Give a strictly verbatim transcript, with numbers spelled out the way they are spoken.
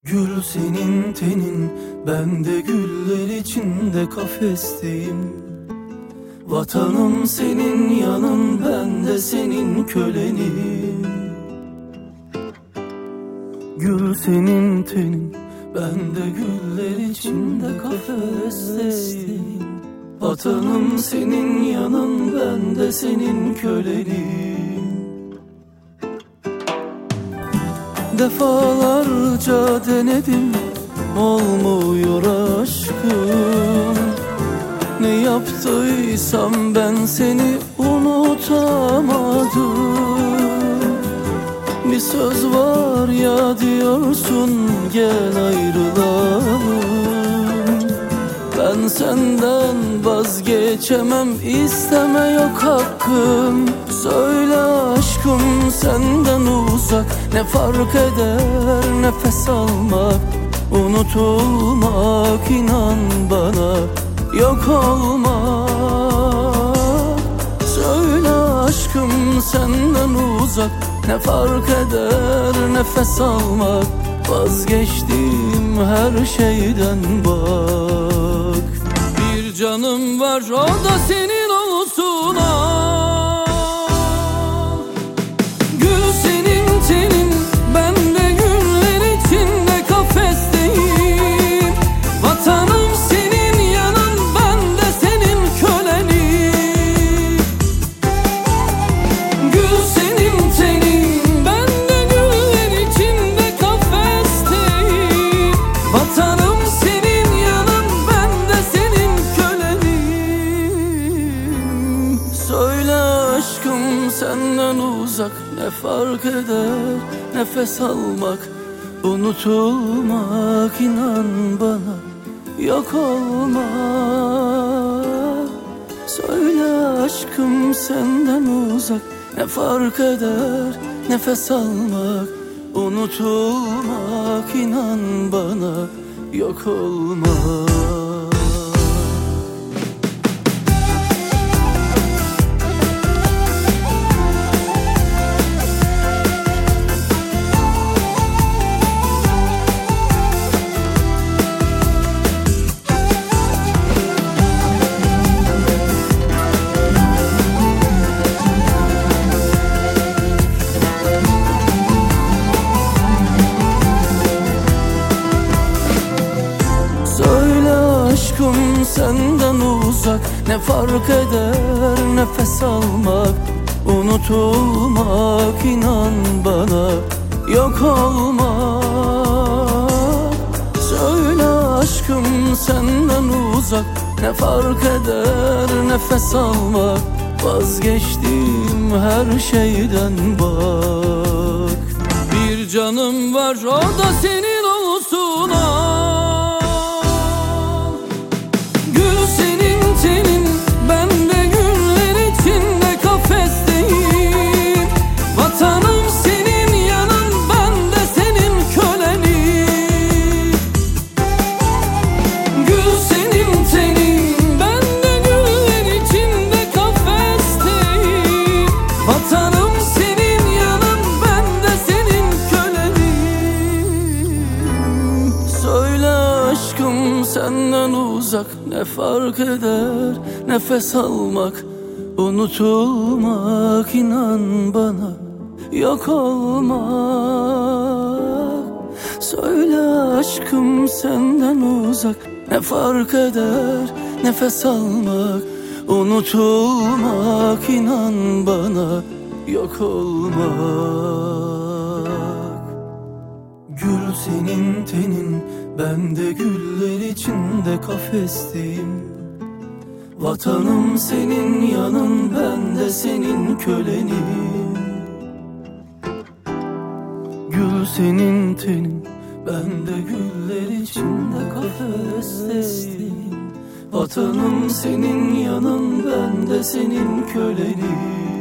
Gül senin tenin, ben de güller içinde kafesteyim. Vatanım senin yanın, ben de senin kölenim. Gül senin tenin, ben de güller içinde kafesteyim. Vatanım senin yanın, ben de senin kölenim. Defalarca denedim, olmuyor aşkım. Ne yaptıysam ben seni unutamadım. Bir söz var ya diyorsun, gel ayrılalım. Ben senden vazgeçemem, isteme yok hakkım. Söyle aşkım, senden uzak ne fark eder? Nefes almak, unutulmak, inan bana yok olmak. Söyle aşkım, senden uzak ne fark eder? Nefes almak, vazgeçtim her şeyden bak. Bir canım var, o da senin olsun al. Gül senin tenin, ben de güller içinde kafesteyim. Vatanım senin yanın, ben de senin kölenim. Gül senin tenin, ben de güller içinde kafesteyim. Vatanım senin yanın, ben de senin kölenim. Söyle aşkım, senden uzak ne fark eder? Nefes almak, unutulmak, inan bana yok olmak. Söyle aşkım, senden uzak ne fark eder? Nefes almak, unutulmak, inan bana yok olmak. Aşkım, senden uzak ne fark eder? Nefes almak, unutulmak, inan bana yok olmak. Söyle aşkım, senden uzak ne fark eder? Nefes almak, vazgeçtim her şeyden bak. Bir canım var, o da senin olsun al. Senden uzak ne fark eder? Nefes almak, unutulmak, inan bana yok olmak. Söyle aşkım, senden uzak ne fark eder? Nefes almak, unutulmak, inan bana yok olmak. Gül senin tenin, ben de güller içinde kafesteyim. Vatanım senin yanın, ben de senin kölenim. Gül senin tenin, ben de güller içinde kafesteyim. Vatanım senin yanın, ben de senin kölenim.